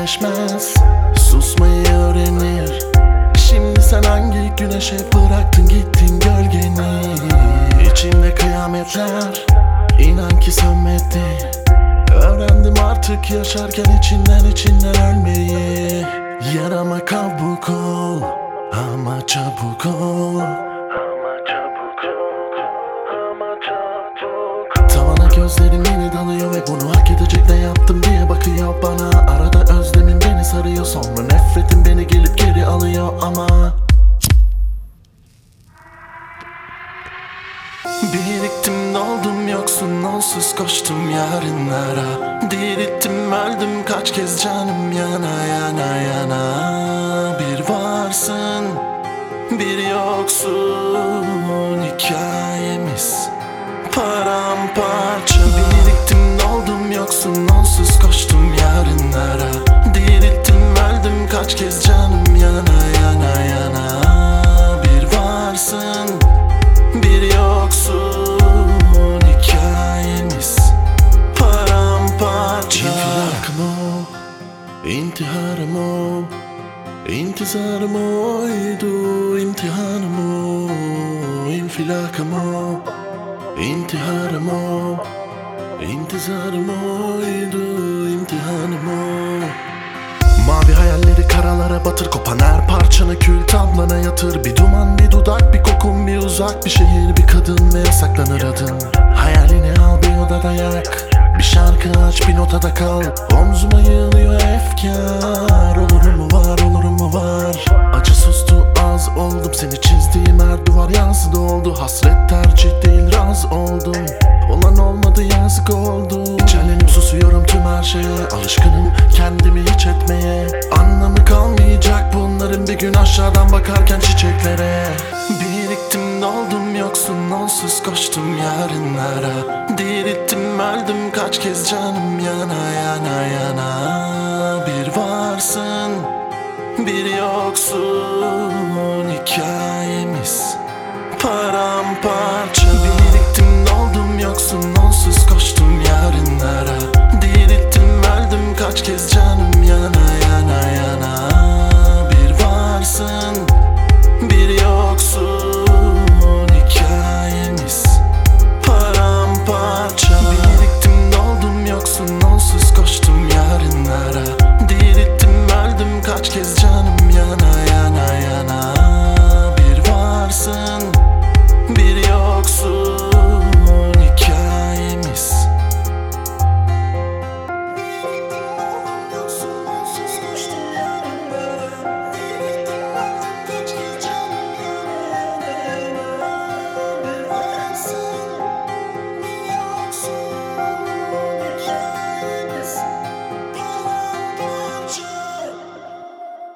iyileşmez, susmayı öğrenir. Şimdi sen hangi güneşe bıraktın gittin gölgeni? İçimde kıyametler, inan ki sönmedi. Öğrendim artık yaşarken içinden ölmeyi. Yarama kabuk ol, ama çabuk ol. Tavana gözlerim yine dalıyor ve bunu hak edecek ne yaptım diye bakıyor bana. Arada özlemim beni sarıyor, sonra nefretim beni gelip geri alıyor ama biriktim, doldum, yoksun, onsuz koştum yarınlara. Dirilttim, öldüm kaç kez canım yana yana yana. Bir varsın, bir yoksun, hikayemiz paramparça. Biriktim, doldum, yoksun, onsuz koştum yarınlara. Dirilttim, öldüm kaç kez canım yana yana yana. Bir varsın, bir yoksun, hikayemiz paramparça. İnfilakım o, intiharım o, intizarım oydu, imtihanım o. İnfilakım o, intiharım o, intizarım oydu, imtihanım o. Mavi hayalleri karalara batır, kopan her parçanı kül tablana yatır. Bir duman, bir dudak, bir kokun, bir uzak, bir şehir, bir kadın ve yasaklanır adın. Hayalini al, bir odada yak, bir şarkı aç, bir notada kal. Omzuma yığılıyor efkar, olurum mu var, olurum mu var. Acı sustu, az oldum, seni çizdiğim her duvar yansıdı oldu. Hasret tercih değil, raz oldum, olan olmadı yazık oldu. İçerlenip susuyorum tüm her şeye, alışkınım kendimi hiç etmeye. Anlamı kalmayacak bunların bir gün aşağıdan bakarken çiçeklere. Biriktim, doldum, yoksun, onsuz koştum yarınlara. Dirilttim, öldüm kaç kez canım yana yana yana. Bir varsın, bir yoksun, hikayemiz paramparça. Biriktim, doldum, yoksun,